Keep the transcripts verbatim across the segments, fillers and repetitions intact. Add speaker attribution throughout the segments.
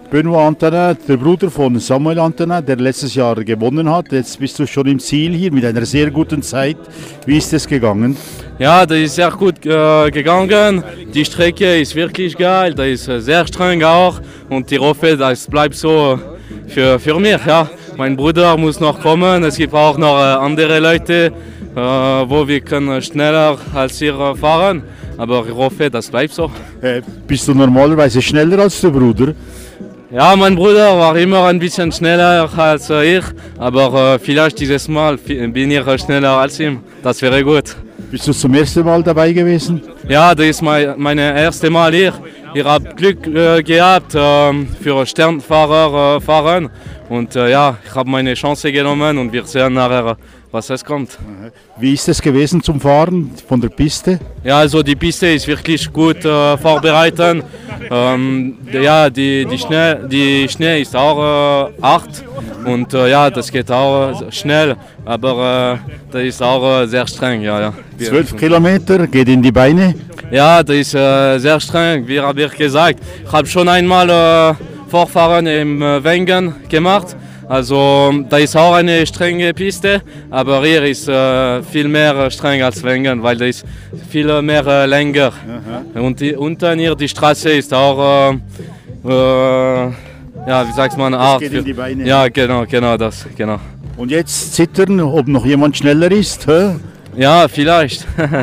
Speaker 1: Benoît Antonin, der Bruder von Samuel Antonin, der letztes Jahr gewonnen hat. Jetzt bist du schon im Ziel hier mit einer sehr guten Zeit. Wie ist es gegangen?
Speaker 2: Ja, das ist sehr gut äh, gegangen. Die Strecke ist wirklich geil, das ist äh, sehr streng auch. Und ich hoffe, das bleibt so für, für mich. Ja. Mein Bruder muss noch kommen. Es gibt auch noch äh, andere Leute, äh, wo wir können schneller als wir äh, fahren. Aber ich hoffe, das bleibt so.
Speaker 1: Äh, bist du normalerweise schneller als der Bruder?
Speaker 2: Ja, mein Bruder war immer ein bisschen schneller als äh, ich, aber äh, vielleicht dieses Mal bin ich äh, schneller als ihm. Das wäre gut.
Speaker 1: Bist du zum ersten Mal dabei gewesen?
Speaker 2: Ja, das ist mein meine erste Mal hier. Ich habe Glück äh, gehabt äh, für Sternfahrer äh, fahren und äh, ja, ich habe meine Chance genommen und wir sehen nachher, was es kommt.
Speaker 1: Wie ist es gewesen zum Fahren von der Piste?
Speaker 2: Ja, also die Piste ist wirklich gut äh, vorbereitet. Ähm, ja, die, die, Schnee, die Schnee ist auch äh, hart und äh, ja, das geht auch schnell, aber äh, das ist auch äh, sehr streng. Ja, ja.
Speaker 1: Zwölf Kilometer, geht in die Beine?
Speaker 2: Ja, das ist äh, sehr streng, wie habe ich gesagt. Ich habe schon einmal äh, Vorfahren im äh, Wengen gemacht. Also da ist auch eine strenge Piste, aber hier ist äh, viel mehr streng als Wengen, weil da ist viel mehr äh, länger. Aha. Und die, unten hier die Straße ist auch, äh, äh, ja, wie sagt man, hart.
Speaker 1: Geht in die Beine.
Speaker 2: Ja, genau, genau das, genau.
Speaker 1: Und jetzt zittern, ob noch jemand schneller ist? Hä?
Speaker 2: Ja, vielleicht.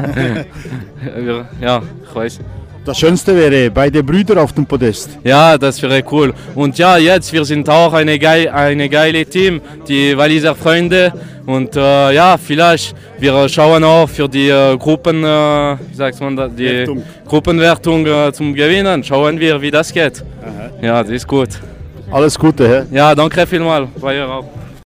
Speaker 2: Ja, ich weiß.
Speaker 1: Das Schönste wäre beide Brüder auf dem Podest.
Speaker 2: Ja, das wäre cool. Und ja, jetzt, wir sind auch eine, geil, eine geile Team, die Walliser Freunde. Und äh, ja, vielleicht, wir schauen auch für die äh, Gruppen, äh, wie sagt man das, die Wertung. Gruppenwertung äh, zum Gewinnen. Schauen wir, wie das geht. Aha. Ja, das ist gut.
Speaker 1: Alles Gute. Hä?
Speaker 2: Ja, danke vielmals. Bei ihr auch.